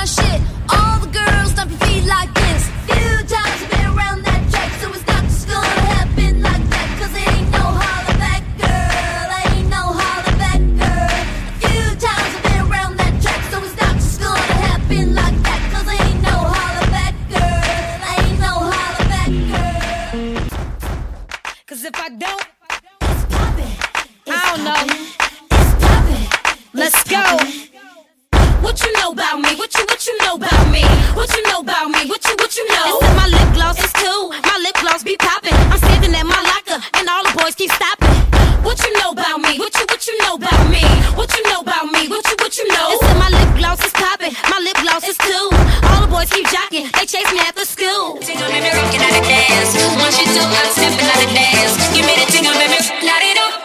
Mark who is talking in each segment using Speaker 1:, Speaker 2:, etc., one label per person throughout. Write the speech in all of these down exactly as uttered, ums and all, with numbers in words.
Speaker 1: my shit. All the girls dump your feet like this. Few times you've been around that track, so it's not just gonna happen like that. Cause there ain't no holler back, girl. Ain't no holler back, girl. A few times I've been around that track, so it's not just gonna happen like that. Cause there ain't no holler back, girl. Ain't no holler back, girl.
Speaker 2: Cause if I don't,
Speaker 1: it's poppin'.
Speaker 2: I don't know.
Speaker 1: It's poppin'.
Speaker 2: Let's go. What you know about me? What you what you know about me? What you know about me? What you what you know? They said my lip gloss is cool. My lip gloss be poppin'. I'm standing at my locker and all the boys keep stopping. What you know about me? What you what you know about me? What you know about me? What you what you know? They said my lip gloss is poppin'. My lip gloss is cool. All the boys keep jocking. They chase me after school.
Speaker 3: Tingle, make me rockin' out the dance. Once you do, I'm steppin' out the dance. Give me the tingle, make me light it up.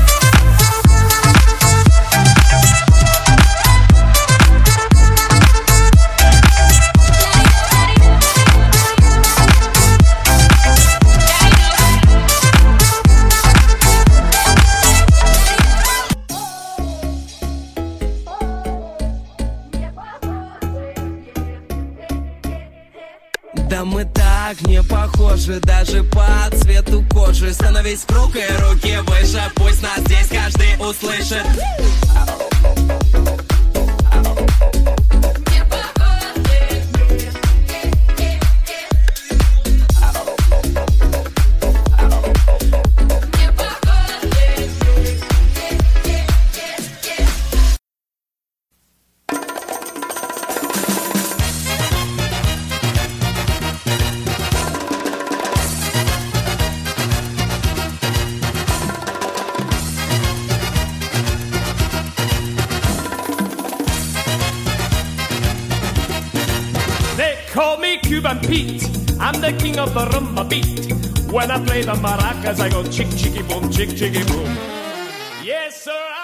Speaker 4: Да мы так не похожи даже по цвету кожи. Становись в круг и руки выше, пусть нас здесь каждый услышит.
Speaker 5: Call me Cuban Pete, I'm the king of the rumba beat. When I play the maracas, I go chick, chicky, boom, chick, chicky, boom. Yes, sir.